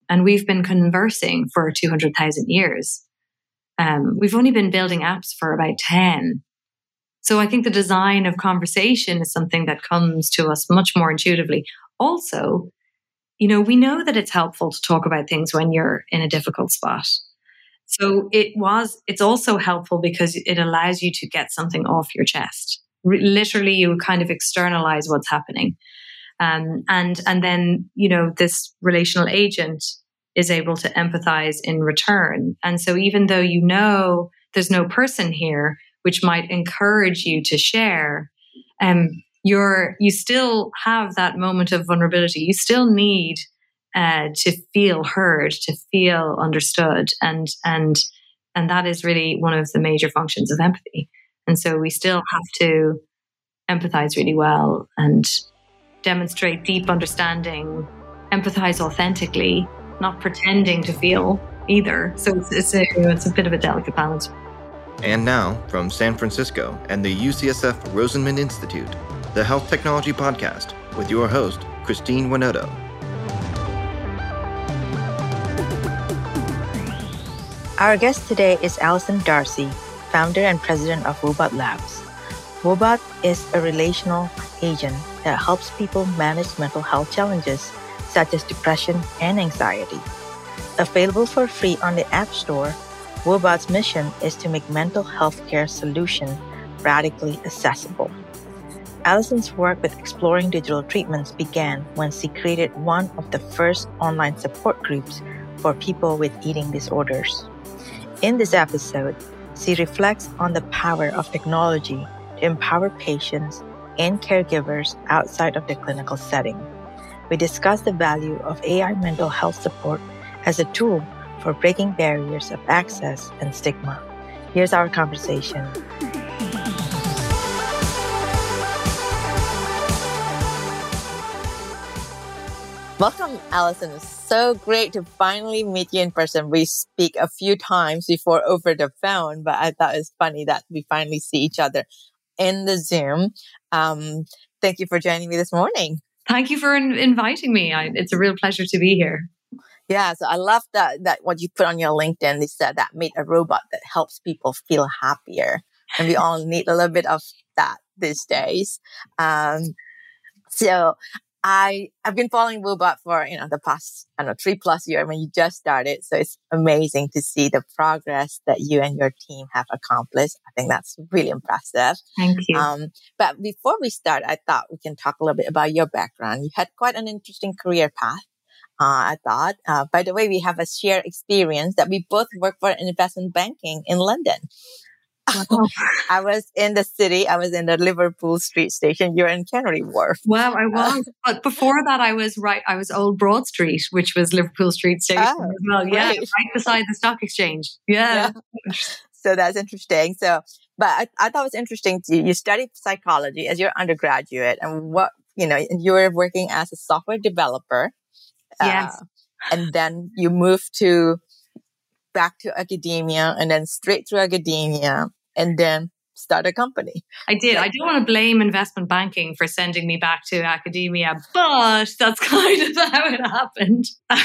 and we've been conversing for 200,000 years. We've only been building apps for about 10. So I think the design of conversation is something that comes to us much more intuitively. Also, we know that it's helpful to talk about things when you're in a difficult spot. So it's also helpful because it allows you to get something off your chest. Literally, you kind of externalize what's happening. And then, this relational agent is able to empathize in return. And so even though there's no person here, which might encourage you to share, you still have that moment of vulnerability. You still need to feel heard, to feel understood, and that is really one of the major functions of empathy. And so we still have to empathize really well and demonstrate deep understanding, empathize authentically, not pretending to feel either. So it's a bit of a delicate balance. And now, from San Francisco and the UCSF Rosenman Institute, the Health Technology Podcast with your host, Christine Winoto. Our guest today is Allison Darcy, founder and president of Woebot Labs. Woebot is a relational agent that helps people manage mental health challenges such as depression and anxiety. Available for free on the App Store, Woebot's mission is to make mental health care solution radically accessible. Allison's work with exploring digital treatments began when she created one of the first online support groups for people with eating disorders. In this episode, she reflects on the power of technology to empower patients and caregivers outside of the clinical setting. We discuss the value of AI mental health support as a tool for breaking barriers of access and stigma. Here's our conversation. Welcome, Allison. It's so great to finally meet you in person. We speak a few times before over the phone, but I thought it's funny that we finally see each other in the Zoom. Thank you for joining me this morning. Thank you for inviting me. It's a real pleasure to be here. Yeah, so I love that what you put on your LinkedIn is that made a robot that helps people feel happier. And we all need a little bit of that these days. So I've been following Woebot for, the past, 3+ years when you just started. So it's amazing to see the progress that you and your team have accomplished. I think that's really impressive. Thank you. But before we start, I thought we can talk a little bit about your background. You had quite an interesting career path. I thought, by the way, we have a shared experience that we both work for investment banking in London. Wow. I was in the city. I was in the Liverpool Street Station. You're in Canary Wharf. Wow, I was. But before that, I was Old Broad Street, which was Liverpool Street Station as well. Yeah, right beside the stock exchange. Yeah. So that's interesting. But I thought it was interesting. You studied psychology as your undergraduate, and you were working as a software developer. Yes. And then you moved back to academia and then straight through academia and then start a company. I did. I don't want to blame investment banking for sending me back to academia, but that's kind of how it happened.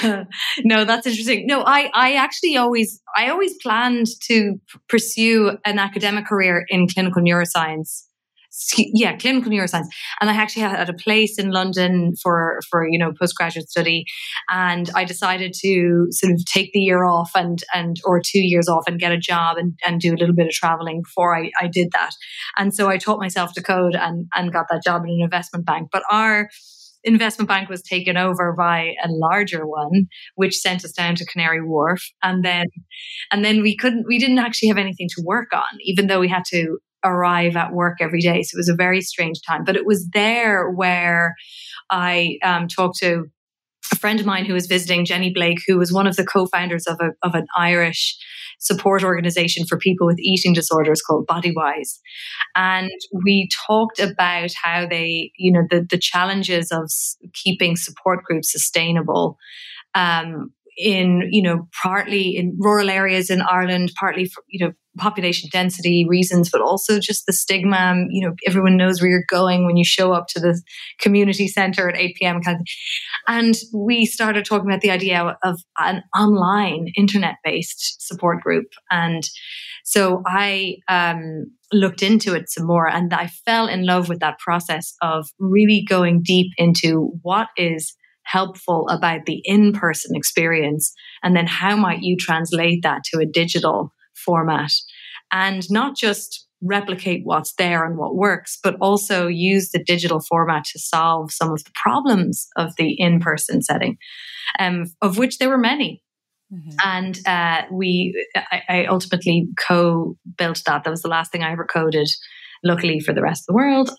No, that's interesting. No, I actually always planned to pursue an academic career in clinical neuroscience. Yeah, clinical neuroscience. And I actually had a place in London for postgraduate study. And I decided to sort of take the year off or 2 years off and get a job and do a little bit of traveling before I did that. And so I taught myself to code and got that job in an investment bank. But our investment bank was taken over by a larger one, which sent us down to Canary Wharf. And then we didn't actually have anything to work on, even though we had to arrive at work every day. So it was a very strange time. But it was there where I talked to a friend of mine who was visiting, Jenny Blake, who was one of the co-founders of an Irish support organization for people with eating disorders called Bodywise. And we talked about how they, the challenges of keeping support groups sustainable in, partly in rural areas in Ireland, partly for, population density reasons, but also just the stigma. Everyone knows where you're going when you show up to the community centre at 8 p.m. And we started talking about the idea of an online internet-based support group. And so I looked into it some more, and I fell in love with that process of really going deep into what is helpful about the in-person experience, and then how might you translate that to a digital format, and not just replicate what's there and what works, but also use the digital format to solve some of the problems of the in-person setting, of which there were many. Mm-hmm. And I ultimately co-built that. That was the last thing I ever coded, luckily for the rest of the world.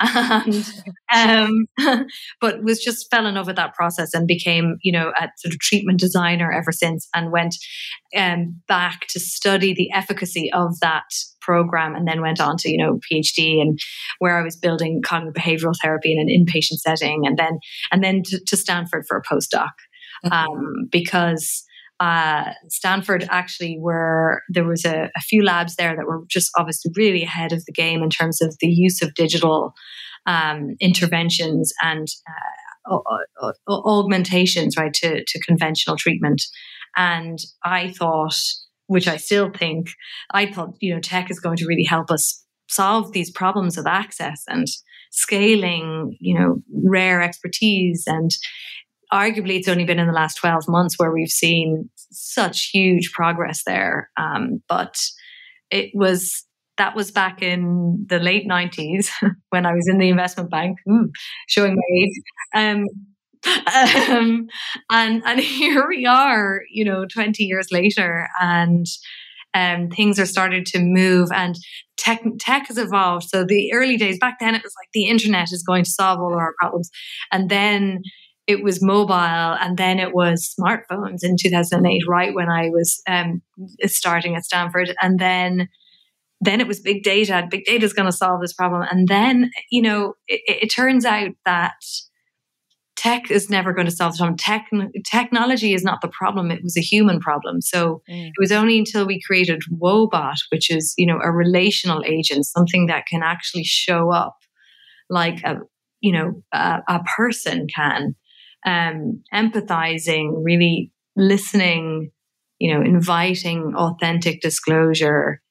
But just fell in love with that process and became, a sort of treatment designer ever since, and went back to study the efficacy of that program, and then went on to, PhD, and where I was building cognitive behavioral therapy in an inpatient setting, and then to Stanford for a postdoc, because Stanford actually there was a few labs there that were just obviously really ahead of the game in terms of the use of digital interventions and augmentations, right, to conventional treatment. And I thought, which I still think, tech is going to really help us solve these problems of access and scaling, rare expertise. And arguably, it's only been in the last 12 months where we've seen such huge progress there. But that was back in the late 90s when I was in the investment bank, showing my age. And here we are, 20 years later, and things are starting to move, and tech has evolved. So the early days, back then, it was like the internet is going to solve all of our problems. And then it was mobile, and then it was smartphones in 2008, right when I was starting at Stanford. And then it was big data. Big data is going to solve this problem. And then, it turns out that tech is never going to solve the problem. Technology is not the problem. It was a human problem. So it was only until we created Woebot, which is, a relational agent, something that can actually show up like a person can, empathizing, really listening, inviting authentic disclosure,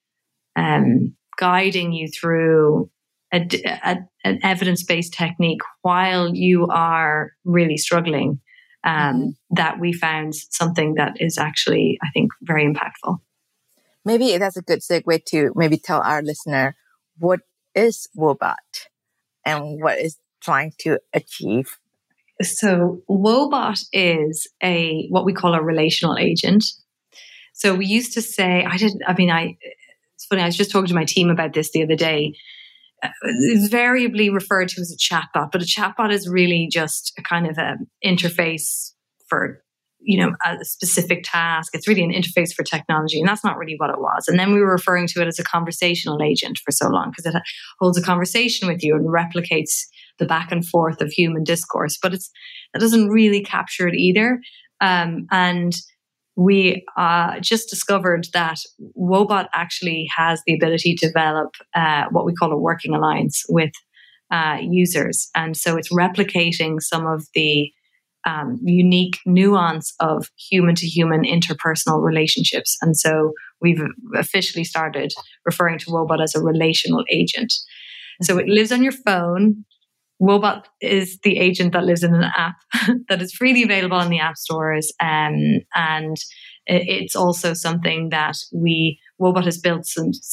guiding you through an evidence-based technique while you are really struggling, that we found something that is actually, I think, very impactful. Maybe that's a good segue to maybe tell our listener, what is Woebot and what is trying to achieve? So Woebot is what we call a relational agent. So we used to say, it's funny, I was just talking to my team about this the other day. It's variably referred to as a chatbot, but a chatbot is really just a kind of an interface for, a specific task. It's really an interface for technology, and that's not really what it was. And then we were referring to it as a conversational agent for so long, because it holds a conversation with you and replicates the back and forth of human discourse, but that doesn't really capture it either. And we just discovered that Woebot actually has the ability to develop what we call a working alliance with users. And so it's replicating some of the unique nuance of human-to-human interpersonal relationships. And so we've officially started referring to Woebot as a relational agent. So it lives on your phone. Woebot is the agent that lives in an app that is freely available in the app stores. And it's also something that Woebot has built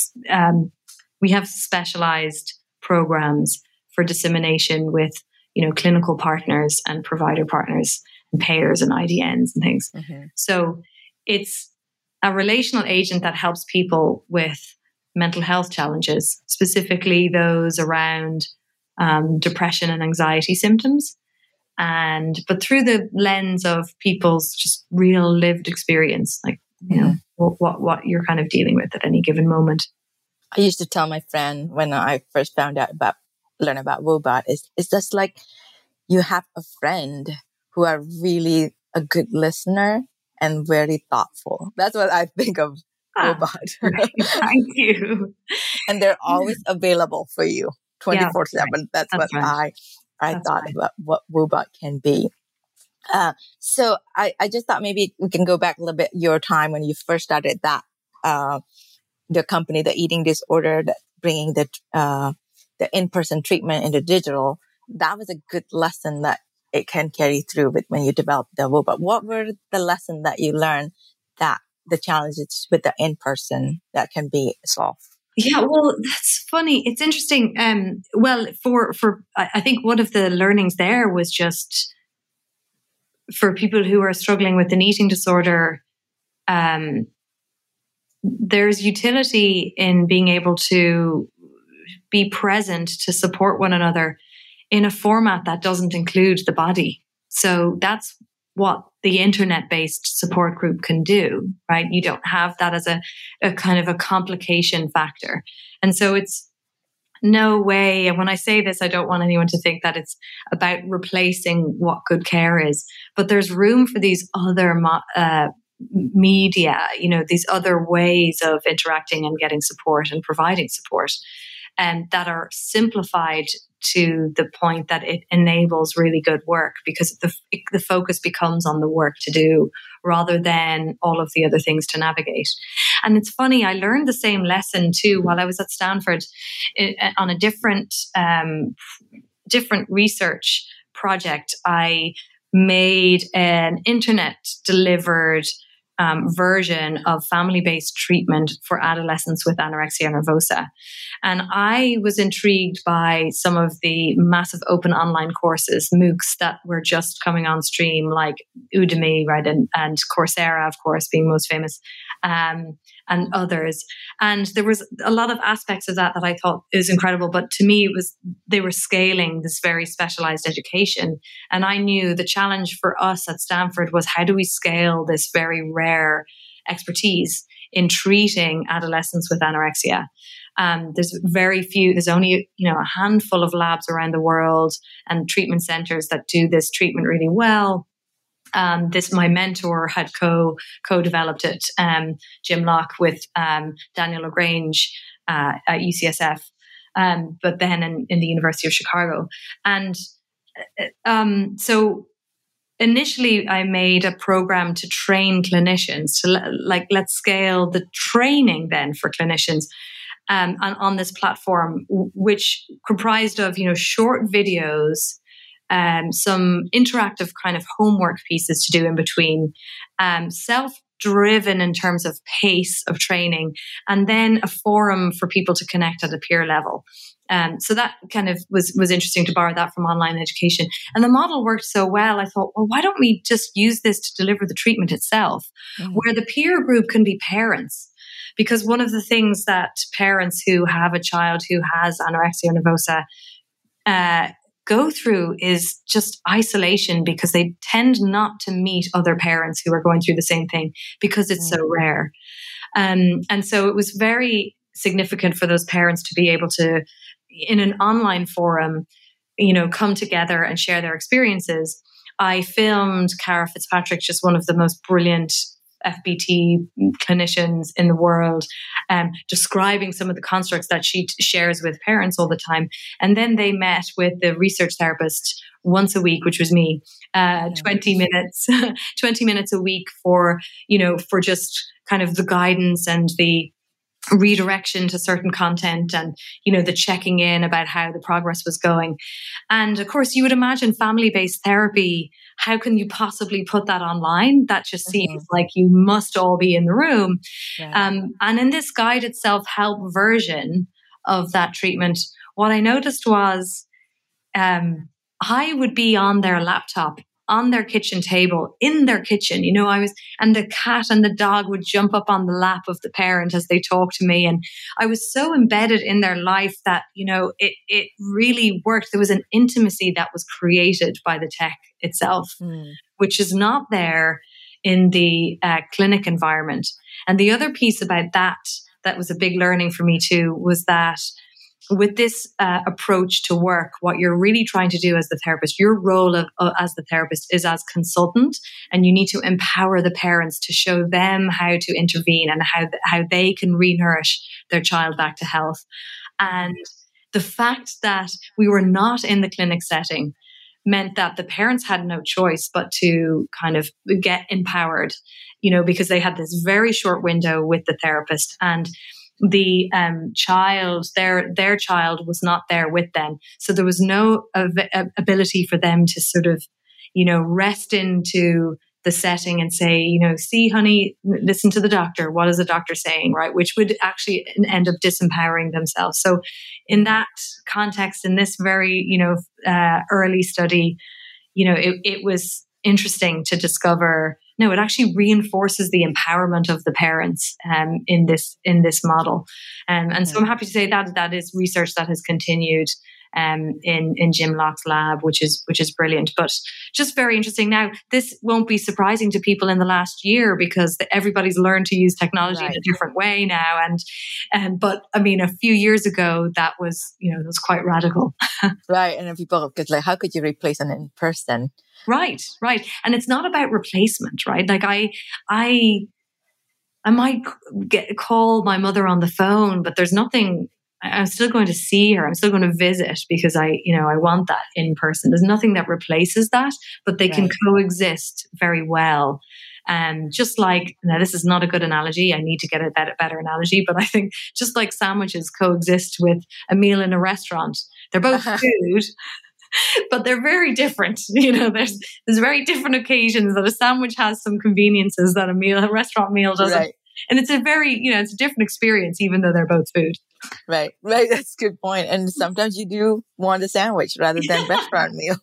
we have specialized programs for dissemination with, clinical partners and provider partners and payers and IDNs and things. Mm-hmm. So it's a relational agent that helps people with mental health challenges, specifically those around depression and anxiety symptoms, but through the lens of people's just real lived experience, like what you're kind of dealing with at any given moment. I used to tell my friend when I first learn about Woebot, it's just like you have a friend who are really a good listener, and very thoughtful. That's what I think of Woebot. Great. Thank you. And they're always available for you 24/7. Right. That's what right. I That's thought right. about what Woebot can be. So I just thought maybe we can go back a little bit, your time when you first started that, the company, the eating disorder, that bringing the in-person treatment into digital. That was a good lesson that it can carry through with when you developed the Woebot. What were the lessons that you learned that the challenges with the in-person that can be solved? Yeah, well, that's funny. It's interesting. Well, I think one of the learnings there was just for people who are struggling with an eating disorder, there's utility in being able to be present to support one another in a format that doesn't include the body. So that's what the internet-based support group can do, right? You don't have that as a kind of a complication factor. And so it's no way, and when I say this, I don't want anyone to think that it's about replacing what good care is, but there's room for these other media, these other ways of interacting and getting support and providing support, and that are simplified to the point that it enables really good work, because the focus becomes on the work to do rather than all of the other things to navigate. And it's funny, I learned the same lesson too while I was at Stanford on a different research project. I made an internet delivered version of family-based treatment for adolescents with anorexia nervosa. And I was intrigued by some of the massive open online courses, MOOCs, that were just coming on stream, like Udemy, right, and Coursera, of course, being most famous, and others. And there was a lot of aspects of that I thought is incredible. But to me, they were scaling this very specialized education. And I knew the challenge for us at Stanford was, how do we scale this very rare expertise in treating adolescents with anorexia? There's only a handful of labs around the world and treatment centers that do this treatment really well. My mentor had co-developed it, Jim Locke, with Daniel Lagrange at UCSF, but then in the University of Chicago. And so initially I made a program to train clinicians let's scale the training then for clinicians on this platform, which comprised of, short videos, some interactive kind of homework pieces to do in between, self-driven in terms of pace of training, and then a forum for people to connect at a peer level. So that kind of was interesting to borrow that from online education. And the model worked so well, I thought, well, why don't we just use this to deliver the treatment itself, where the peer group can be parents? Because one of the things that parents who have a child who has anorexia nervosa go through is just isolation, because they tend not to meet other parents who are going through the same thing because it's so rare. And so it was very significant for those parents to be able to, in an online forum, come together and share their experiences. I filmed Cara Fitzpatrick, just one of the most brilliant FBT clinicians in the world, describing some of the constructs that she shares with parents all the time. And then they met with the research therapist once a week, which was me, 20 minutes a week for just kind of the guidance and the redirection to certain content, and the checking in about how the progress was going. And of course, you would imagine family-based therapy, how can you possibly put that online? That just seems like you must all be in the room. And in this guided self-help version of that treatment, what I noticed was I would be on their laptop, on their kitchen table, in their kitchen, and the cat and the dog would jump up on the lap of the parent as they talked to me. And I was so embedded in their life that, it really worked. There was an intimacy that was created by the tech itself, which is not there in the clinic environment. And the other piece about that was a big learning for me too, was that with this approach to work, what you're really trying to do as the therapist, your role as the therapist is as consultant, and you need to empower the parents to show them how to intervene and how they can re-nourish their child back to health. And the fact that we were not in the clinic setting meant that the parents had no choice but to kind of get empowered, because they had this very short window with the therapist, and the child, their child was not there with them. So there was no ability for them to sort of, rest into the setting and say, see, honey, listen to the doctor. What is the doctor saying, right? Which would actually end up disempowering themselves. So in that context, in this very, early study, it was interesting to discover, no, it actually reinforces the empowerment of the parents in this model. And so I'm happy to say that is research that has continued in Jim Locke's lab, which is brilliant, but just very interesting. Now, this won't be surprising to people in the last year because everybody's learned to use technology in a different way now. But I mean, a few years ago, that was quite radical. Right. And then people, because how could you replace an in-person? Right. And it's not about replacement, right? Like I might call my mother on the phone, but there's nothing. I'm still going to see her. I'm still going to visit because I want that in person. There's nothing that replaces that, but they can coexist very well. Just like, now this is not a good analogy. I need to get a better analogy, but I think just like sandwiches coexist with a meal in a restaurant, they're both food, but they're very different. There's very different occasions that a sandwich has some conveniences that a restaurant meal doesn't. Right. And it's a very, it's a different experience, even though they're both food. Right. That's a good point. And sometimes you do want a sandwich rather than restaurant meal.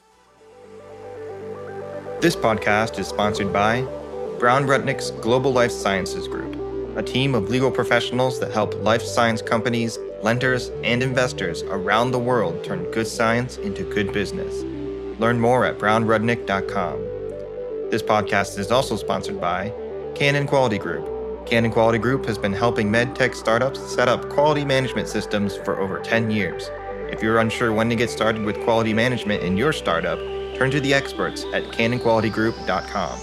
This podcast is sponsored by Brown Rudnick's Global Life Sciences Group, a team of legal professionals that help life science companies, lenders, and investors around the world turn good science into good business. Learn more at brownrudnick.com. This podcast is also sponsored by Canon Quality Group. Canon Quality Group has been helping medtech startups set up quality management systems for over 10 years. If you're unsure when to get started with quality management in your startup, turn to the experts at canonqualitygroup.com.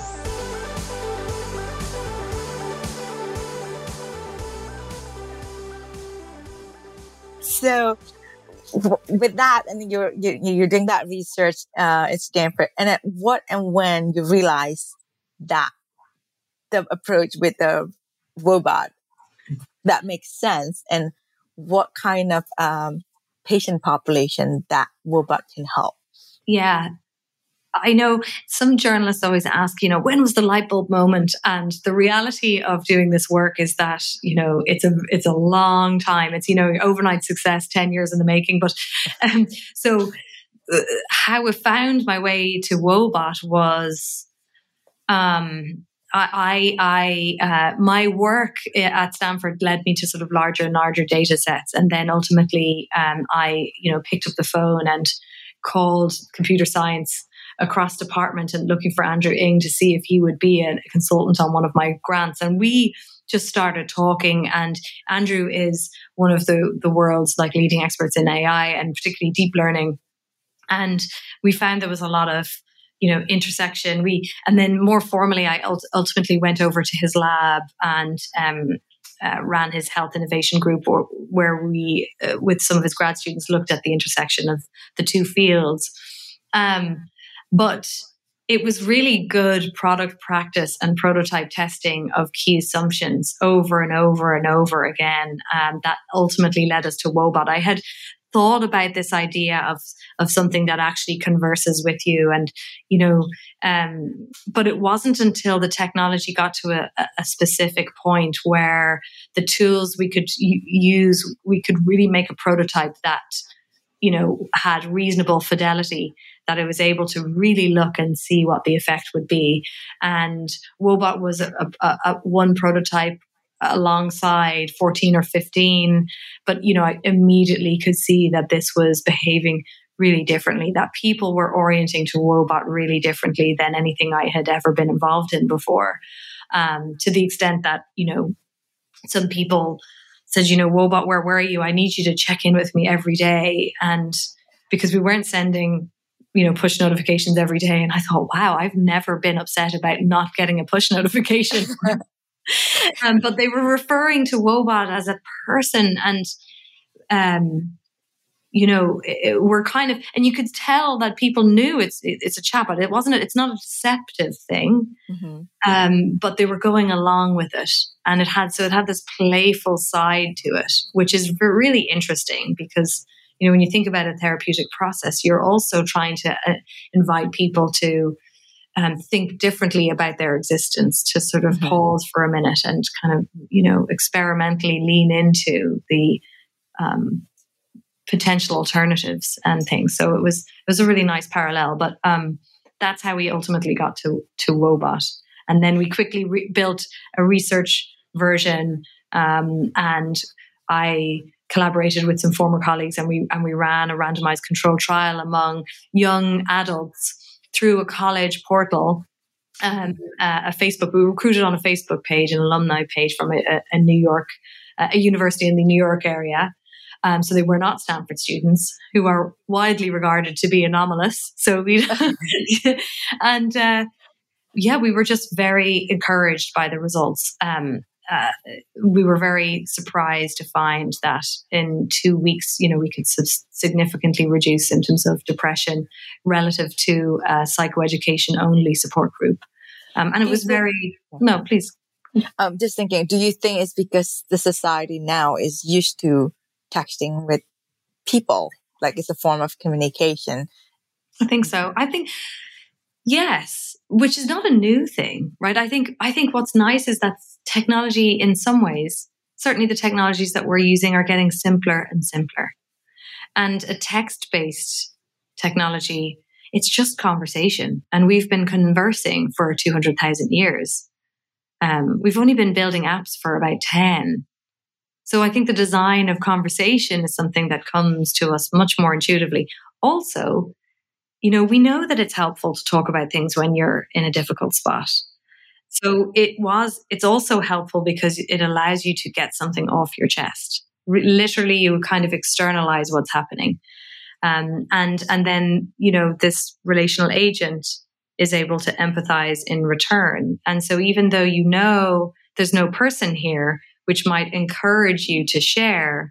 So with that, and you're doing that research at Stanford, and at what and when you realize that the approach with the robot that makes sense, and what kind of patient population that robot can help? Yeah. I know some journalists always ask, when was the light bulb moment? And the reality of doing this work is that, it's a long time. It's, overnight success, 10 years in the making. But so how I found my way to Wobot was, my work at Stanford led me to sort of larger and larger data sets. And then ultimately, I picked up the phone and called computer science across department and looking for Andrew Ng to see if he would be a consultant on one of my grants. And we just started talking, and Andrew is one of the world's leading experts in AI and particularly deep learning. And we found there was a lot of intersection. And then more formally, I ultimately went over to his lab and ran his health innovation group, where we, with some of his grad students, looked at the intersection of the two fields. But it was really good product practice and prototype testing of key assumptions over and over and over again. That ultimately led us to Wobot. I had thought about this idea of something that actually converses with you, and but it wasn't until the technology got to a specific point where the tools we could use, we could really make a prototype that had reasonable fidelity, that I was able to really look and see what the effect would be. And Wobot was a one prototype alongside 14 or 15. But, I immediately could see that this was behaving really differently, that people were orienting to Wobot really differently than anything I had ever been involved in before. To the extent that, some said, you know, Wobot, where were you? I need you to check in with me every day. And because we weren't sending, you know, push notifications every day. And I thought, wow, I've never been upset about not getting a push notification. But they were referring to Wobot as a person. And, you know, we're kind of, and you could tell that people knew it's a chatbot. It's not a deceptive thing, but they were going along with it. And it had this playful side to it, which is really interesting because, you know, when you think about a therapeutic process, you're also trying to invite people to think differently about their existence, to sort of pause for a minute and kind of, you know, experimentally lean into the potential alternatives and things. So it was a really nice parallel, but that's how we ultimately got to Wobot. And then we quickly built a research version, and I collaborated with some former colleagues, and we ran a randomized controlled trial among young adults through a college portal, a Facebook. We recruited on a Facebook page, an alumni page from a New York, a university in the New York area. So they were not Stanford students, who are widely regarded to be anomalous. So we, and we were just very encouraged by the results. We were very surprised to find that in 2 weeks, you know, we could significantly reduce symptoms of depression relative to a psychoeducation only support group. And it was no, please. I'm just thinking, do you think it's because the society now is used to texting with people, like it's a form of communication? I think so. I think, yes, which is not a new thing, right? I think what's nice is that technology, in some ways, certainly the technologies that we're using are getting simpler and simpler. And a text-based technology, it's just conversation. And we've been conversing for 200,000 years. We've only been building apps for about 10. So I think the design of conversation is something that comes to us much more intuitively. Also, you know, we know that it's helpful to talk about things when you're in a difficult spot. So it's also helpful because it allows you to get something off your chest. Literally, you kind of externalize what's happening. And then, you know, this relational agent is able to empathize in return. And so even though you know there's no person here, which might encourage you to share,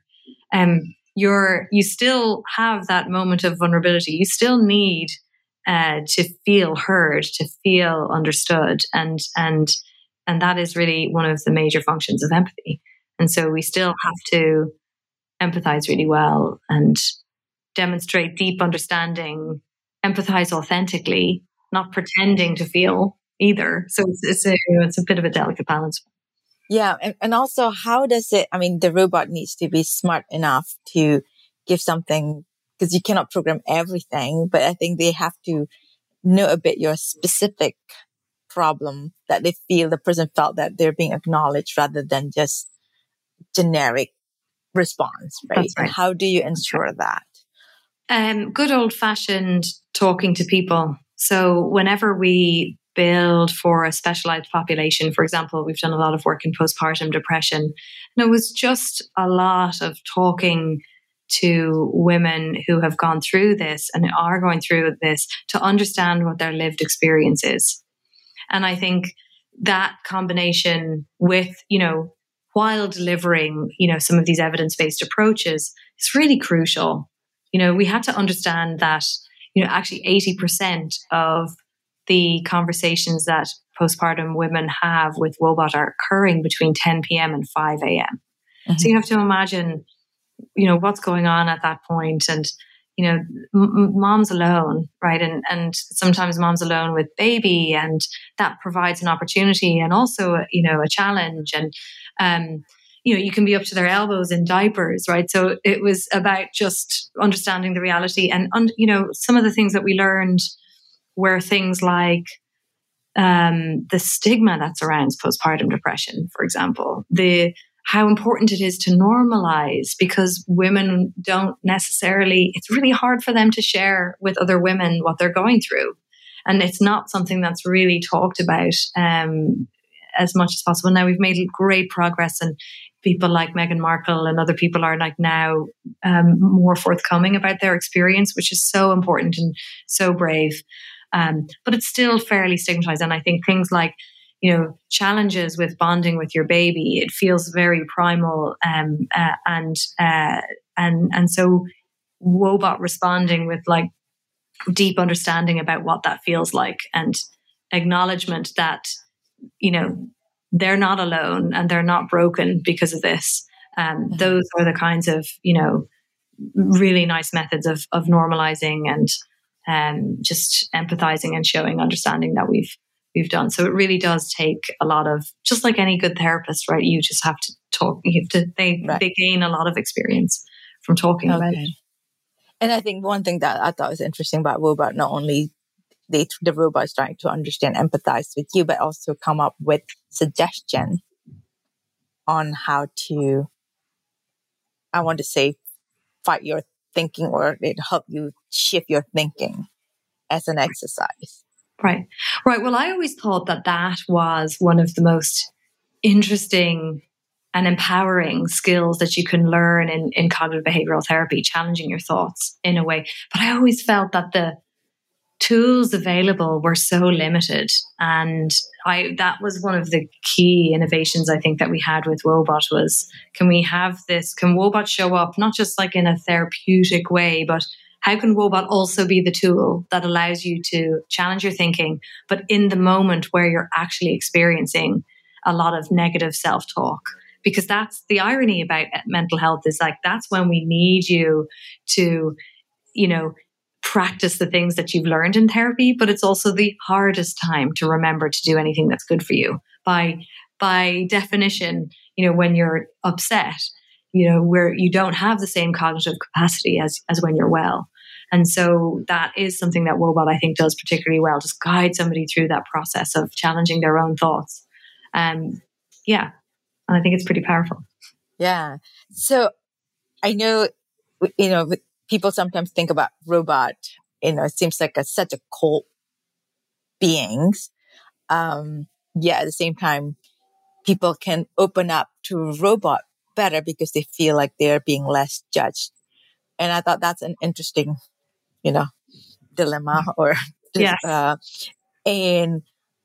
you still have that moment of vulnerability. You still need to feel heard, to feel understood, and that is really one of the major functions of empathy. And so we still have to empathize really well and demonstrate deep understanding, empathize authentically, not pretending to feel either. So it's a bit of a delicate balance. Yeah. And also, how does it, I mean, the robot needs to be smart enough to give something, because you cannot program everything, but I think they have to know a bit your specific problem, that they feel the person felt that they're being acknowledged rather than just generic response, right? That's right. And how do you ensure that? Good old fashioned talking to people. So whenever we build for a specialized population, for example, we've done a lot of work in postpartum depression, and it was just a lot of talking to women who have gone through this and are going through this to understand what their lived experience is. And I think that combination with, you know, while delivering, you know, some of these evidence-based approaches is really crucial. You know, we had to understand that, you know, actually 80% of the conversations that postpartum women have with Wobot are occurring between 10 p.m. and 5 a.m. Mm-hmm. So you have to imagine, you know, what's going on at that point. And, you know, mom's alone, right? And sometimes mom's alone with baby, and that provides an opportunity and also, you know, a challenge. And, you know, you can be up to their elbows in diapers, right? So it was about just understanding the reality. And, you know, some of the things that we learned were things like the stigma that surrounds postpartum depression, for example, how important it is to normalize, because women don't necessarily, it's really hard for them to share with other women what they're going through. And it's not something that's really talked about as much as possible. Now we've made great progress in people like Meghan Markle and other people are like now more forthcoming about their experience, which is so important and so brave. But it's still fairly stigmatized. And I think things like, challenges with bonding with your baby, it feels very primal. And so Woebot responding with like deep understanding about what that feels like and acknowledgement that, they're not alone and they're not broken because of this. Those are the kinds of, really nice methods of normalizing and just empathizing and showing understanding that we've done. So it really does take a lot of, just like any good therapist, right? You just have to talk. They gain a lot of experience from talking about it. And I think one thing that I thought was interesting about Woebot, not only the robots trying to understand, empathize with you, but also come up with suggestion on how to, I want to say, fight your thinking, or it help you shift your thinking as an exercise. Right. Well, I always thought that was one of the most interesting and empowering skills that you can learn in cognitive behavioral therapy, challenging your thoughts in a way. But I always felt that the tools available were so limited. And that was one of the key innovations I think that we had with Woebot was, can Woebot show up not just like in a therapeutic way, but how can Woebot also be the tool that allows you to challenge your thinking, but in the moment where you're actually experiencing a lot of negative self-talk? Because that's the irony about mental health, is like, that's when we need you to, practice the things that you've learned in therapy, but it's also the hardest time to remember to do anything that's good for you. By definition, when you're upset, where you don't have the same cognitive capacity as when you're well. And so that is something that Woebot, I think, does particularly well, just guide somebody through that process of challenging their own thoughts. And I think it's pretty powerful. Yeah. So I know, people sometimes think about robot, it seems like such a cold beings. At the same time, people can open up to robot better because they feel like they're being less judged. And I thought that's an interesting, dilemma or, yes. And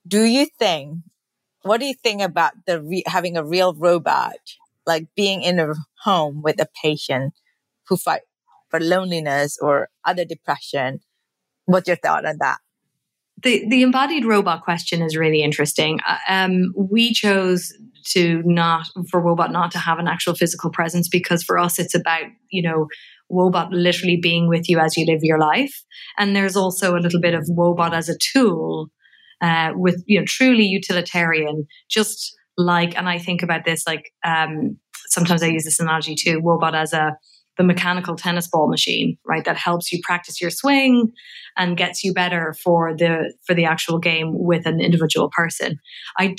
what do you think about having a real robot, like being in a home with a patient who fight for loneliness or other depression? What's your thought on that? The embodied robot question is really interesting. We chose for Woebot not to have an actual physical presence, because for us it's about, Woebot literally being with you as you live your life. And there's also a little bit of Woebot as a tool with, truly utilitarian, just like, and I think about this, like, sometimes I use this analogy too, Woebot as the mechanical tennis ball machine, right? That helps you practice your swing and gets you better for the actual game with an individual person. I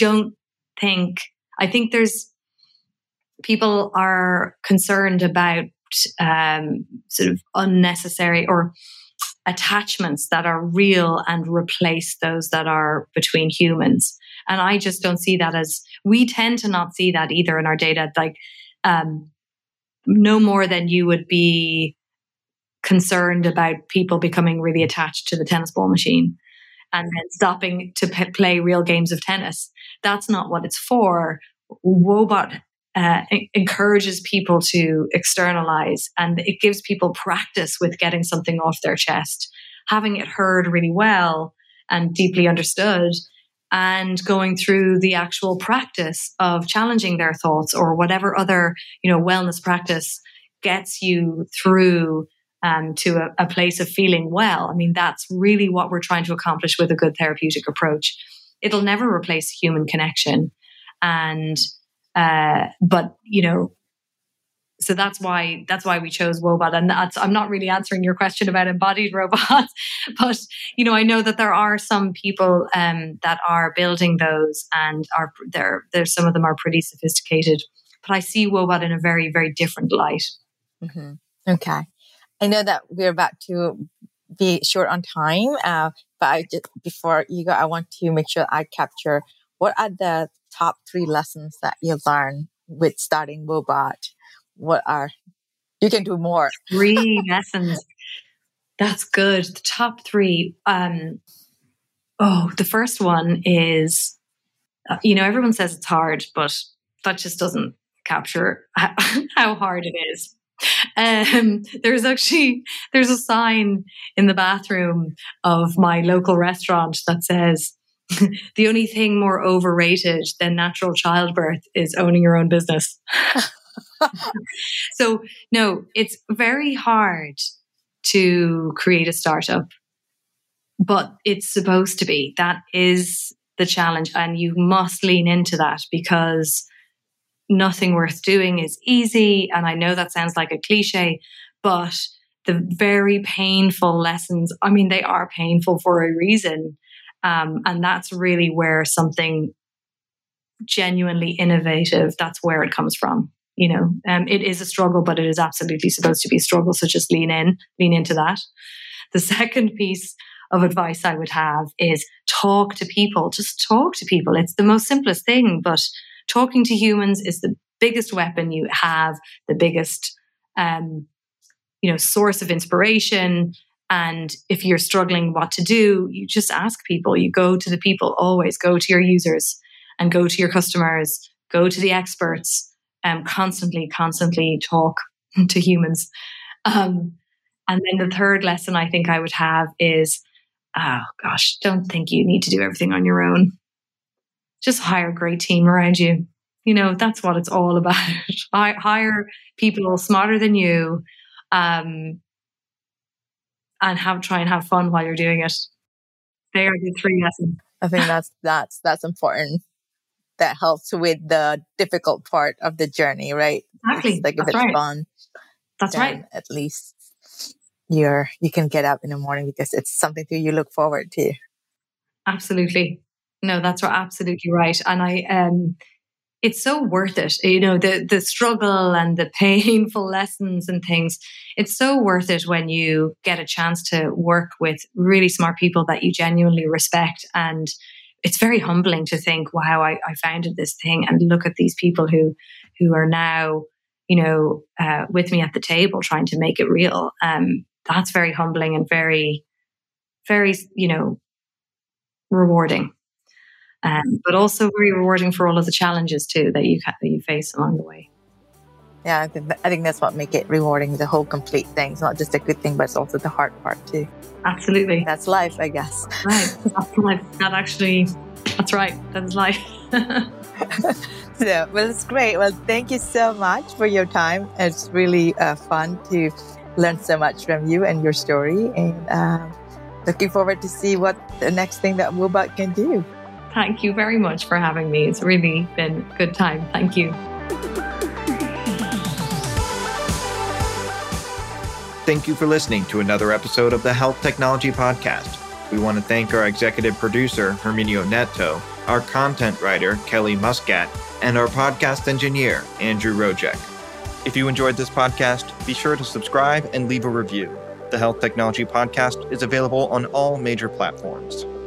think there's people are concerned about sort of unnecessary or attachments that are real and replace those that are between humans. And I just don't see that we tend to not see that either in our data. Like, no more than you would be concerned about people becoming really attached to the tennis ball machine and then stopping to play real games of tennis. That's not what it's for. Woebot encourages people to externalize, and it gives people practice with getting something off their chest, having it heard really well and deeply understood, and going through the actual practice of challenging their thoughts or whatever other, wellness practice gets you through to a place of feeling well. I mean, that's really what we're trying to accomplish with a good therapeutic approach. It'll never replace human connection. And, but, so that's why we chose Woebot. And I'm not really answering your question about embodied robots, but, I know that there are some people that are building those, and there's some of them are pretty sophisticated, but I see Woebot in a very, very different light. Mm-hmm. Okay. I know that we're about to be short on time, but before you go, I want to make sure I capture what are the top 3 lessons that you learned with starting Woebot? You can do more. 3 lessons. That's good. The top 3. The first one is, everyone says it's hard, but that just doesn't capture how hard it is. There's a sign in the bathroom of my local restaurant that says, the only thing more overrated than natural childbirth is owning your own business. So no, it's very hard to create a startup, but it's supposed to be. That is the challenge, and you must lean into that, because nothing worth doing is easy. And I know that sounds like a cliche, but the very painful lessons, they are painful for a reason. And that's really where something genuinely innovative, that's where it comes from. It is a struggle, but it is absolutely supposed to be a struggle. So just lean into that. The second piece of advice I would have is talk to people. Just talk to people. It's the most simplest thing, but talking to humans is the biggest weapon you have, the biggest, source of inspiration. And if you're struggling what to do, you just ask people. You go to the people, always go to your users and go to your customers, go to the experts, constantly talk to humans. And then the third lesson I think I would have is, don't think you need to do everything on your own. Just hire a great team around you. That's what it's all about. Hire people smarter than you, and try and have fun while you're doing it. They are the 3 lessons. I think that's important. That helps with the difficult part of the journey, right? Exactly. If it's fun, that's right. At least you can get up in the morning because it's something you look forward to. Absolutely. No, that's absolutely right. And it's so worth it. The struggle and the painful lessons and things, it's so worth it when you get a chance to work with really smart people that you genuinely respect. And it's very humbling to think, wow, I founded this thing, and look at these people who are now, with me at the table trying to make it real. That's very humbling and very, very, rewarding. But also very rewarding for all of the challenges too that you face along the way. Yeah, I think that's what makes it rewarding, the whole complete thing. It's not just a good thing, but it's also the hard part too. Absolutely. That's life, I guess. Right. That's life. That's right. That is life. It's great. Well, thank you so much for your time. It's really fun to learn so much from you and your story. And looking forward to see what the next thing that Woebot can do. Thank you very much for having me. It's really been a good time. Thank you. Thank you for listening to another episode of the Health Technology Podcast. We want to thank our executive producer, Herminio Neto, our content writer, Kelly Muscat, and our podcast engineer, Andrew Rojek. If you enjoyed this podcast, be sure to subscribe and leave a review. The Health Technology Podcast is available on all major platforms.